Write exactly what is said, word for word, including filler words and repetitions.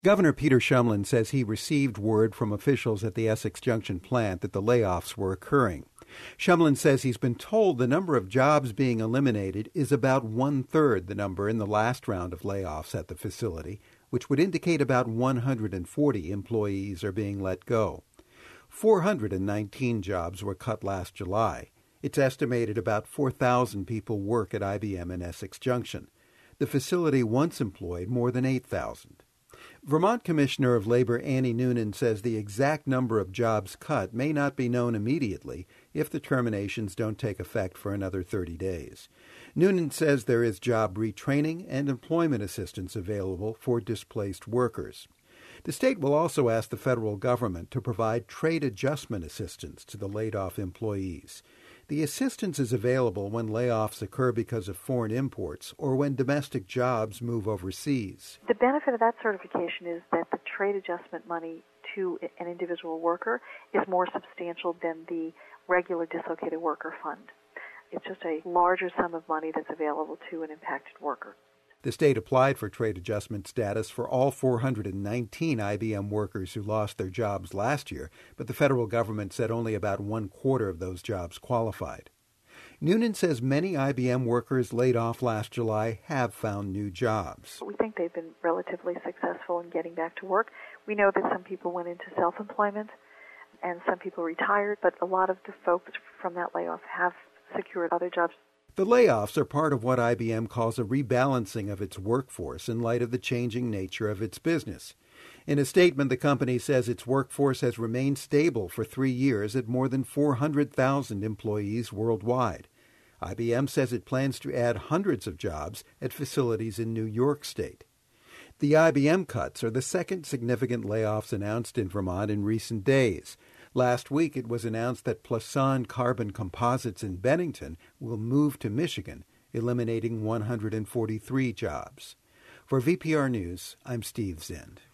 Governor Peter Shumlin says he received word from officials at the Essex Junction plant that the layoffs were occurring. Shumlin says he's been told the number of jobs being eliminated is about one-third the number in the last round of layoffs at the facility, which would indicate about one hundred forty employees are being let go. four hundred nineteen jobs were cut last July. It's estimated about four thousand people work at I B M in Essex Junction. The facility once employed more than eight thousand. Vermont Commissioner of Labor Annie Noonan says the exact number of jobs cut may not be known immediately if the terminations don't take effect for another thirty days. Noonan says there is job retraining and employment assistance available for displaced workers. The state will also ask the federal government to provide trade adjustment assistance to the laid-off employees. The assistance is available when layoffs occur because of foreign imports or when domestic jobs move overseas. The benefit of that certification is that the trade adjustment money to an individual worker is more substantial than the regular dislocated worker fund. It's just a larger sum of money that's available to an impacted worker. The state applied for trade adjustment status for all four hundred nineteen I B M workers who lost their jobs last year, but the federal government said only about one quarter of those jobs qualified. Noonan says many I B M workers laid off last July have found new jobs. We think they've been relatively successful in getting back to work. We know that some people went into self-employment and some people retired, but a lot of the folks from that layoff have secured other jobs. The layoffs are part of what I B M calls a rebalancing of its workforce in light of the changing nature of its business. In a statement, the company says its workforce has remained stable for three years at more than four hundred thousand employees worldwide. I B M says it plans to add hundreds of jobs at facilities in New York State. The I B M cuts are the second significant layoffs announced in Vermont in recent days. Last week, it was announced that Plasson Carbon Composites in Bennington will move to Michigan, eliminating one hundred forty-three jobs. For V P R News, I'm Steve Zend.